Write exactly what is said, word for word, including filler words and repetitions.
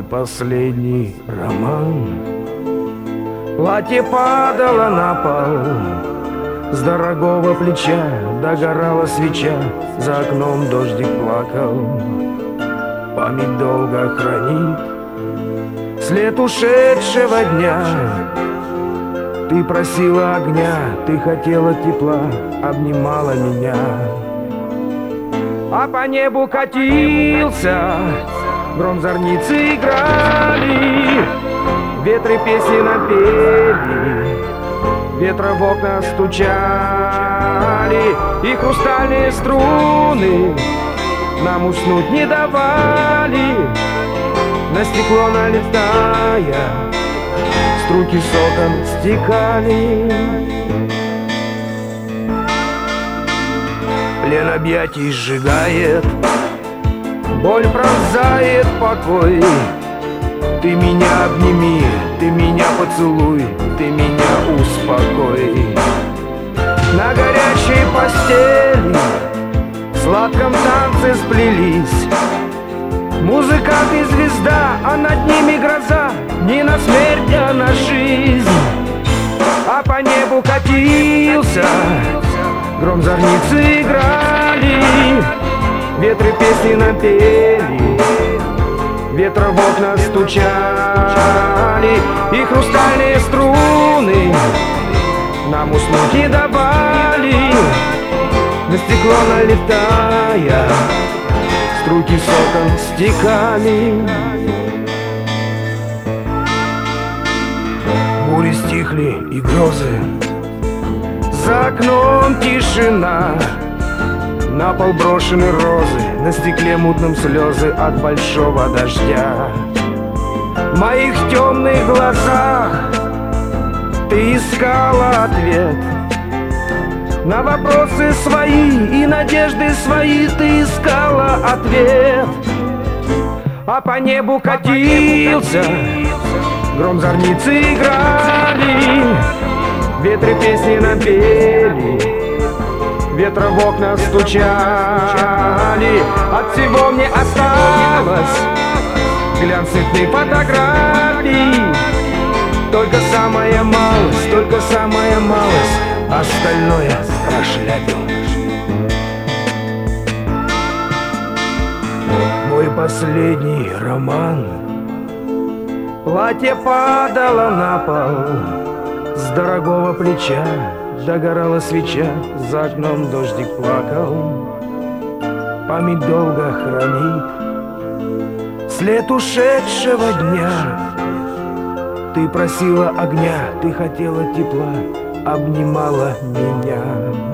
последний роман. Платье падало на пол, с дорогого плеча догорала свеча, за окном дождик плакал. Память долго хранит след ушедшего дня. Ты просила огня, ты хотела тепла, обнимала меня. А по небу катился, гром, зорницы играли, ветры песни напели, ветра в окна стучали, и хрустальные струны нам уснуть не давали. На стекло налетая, струйки с окон стекали. Плен объятий сжигает, боль пронзает покой. Ты меня обними, ты меня поцелуй, ты меня успокой. На горячей постели в сладком танце сплелись музыкант и звезда, а над ними гроза. Не на смерть, а на жизнь. А по небу катился гром, зорницы играли, ветры песни напели, ветра в окна стучали, и хрустальные струны нам уснуть не давали. На стекло налетая, струйки с окон стекали. Бури стихли и грозы, за окном тишина, на пол брошены розы, на стекле мутным слезы от большого дождя. В моих темных глазах ты искала ответ на вопросы свои, и надежды свои ты искала ответ. А по небу катился гром, зорницы играли, ветры песни напели, ветра в окна стучали. От всего мне осталось глянц цветных фотографий, только самая малость, только самая малость, остальное прошляпил. Мой последний роман. Платье падало на пол, с дорогого плеча догорала свеча, за окном дождик плакал. Память долго хранит след ушедшего дня. Ты просила огня, ты хотела тепла, обнимала меня.